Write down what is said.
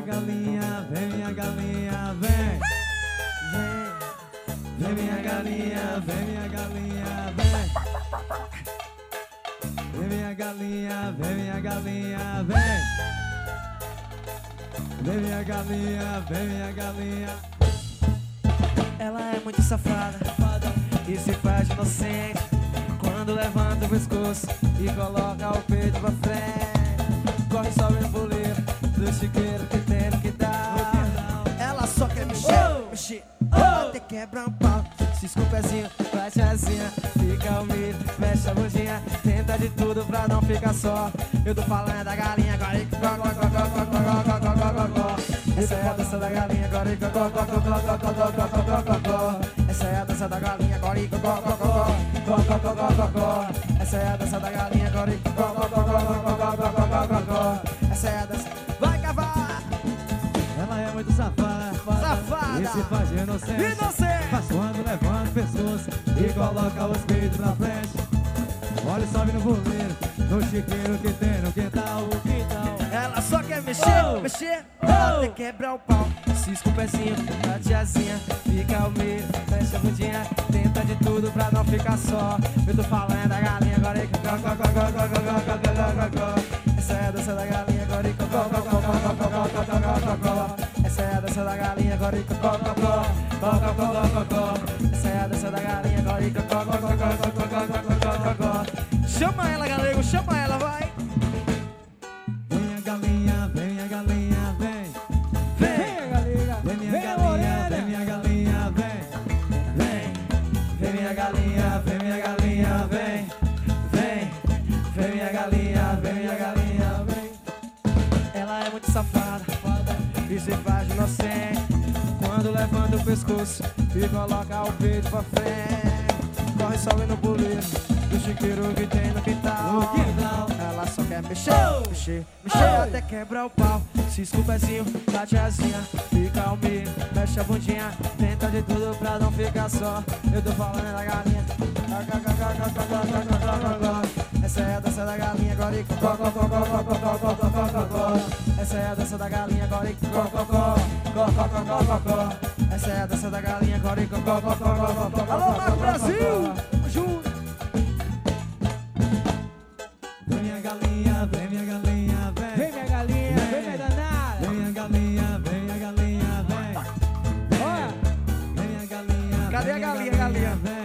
galinha, vem minha galinha, vem. Vem minha galinha, vem minha galinha, vem. Vem minha galinha, vem minha galinha, vem. Vem minha galinha, vem minha galinha. Ela é muito safada e se faz inocente quando levanta o pescoço e coloca o peito pra frente. Corre, sobe no puleiro do chiqueiro que tem no quintal. Ela só quer mexer, até quebra um pau. Cisca o pezinho, bate a asinha, fica humilde, mexe a bundinha, tenta de tudo pra não ficar só. Eu tô falando da galinha, agora essa é a dança da galinha, agora essa é a dança da galinha, agora essa é a dança da galinha, agora essa é a dança. Vai, cavar! Ela é muito safada, Safada! e se faz inocente. Inocente! Faz quando levanta o pescoço e coloca os peitos pra frente. Olha e sobe no buleiro, no chiqueiro que tem no quintal. Ela só quer mexer, até quebrar o pau. Cisca o pezinho, bate a asinha, fica ao meio, fecha a bundinha, tenta de tudo pra não ficar só. Eu tô falando da galinha, agora essa é a dança da galinha, agora essa é a dança da galinha, agora essa é a dança da galinha, agora chama ela, galego, chama ela, vai. Vem minha galinha, vem minha galinha, vem. Vem, galinha, Vem minha galinha, vem minha galinha, vem. Vem minha galinha, vem minha galinha, vem. Vem minha galinha, vem minha galinha, vem. Ela é muito safada e se faz inocente quando levanta o pescoço e coloca o peito pra frente. Corre, sobe no puleiro do chiqueiro que tem no quintal. Ela só quer mexer até quebrar o pau. Cisca o pezinho, bate a asinha, fica ao meio, mexe a bundinha, tenta de tudo pra não ficar só. Eu tô falando da galinha, essa é a dança da galinha, agora essa é a dança da galinha, agora essa é a dança da galinha, agora alô, Marco Brasil, junto. Vem minha galinha, vem minha galinha, vem. Vem minha galinha, vem minha danada. Vem minha galinha, vem minha galinha, vem. Olha, Vem minha galinha, Cadê vem a minha galinha, vem.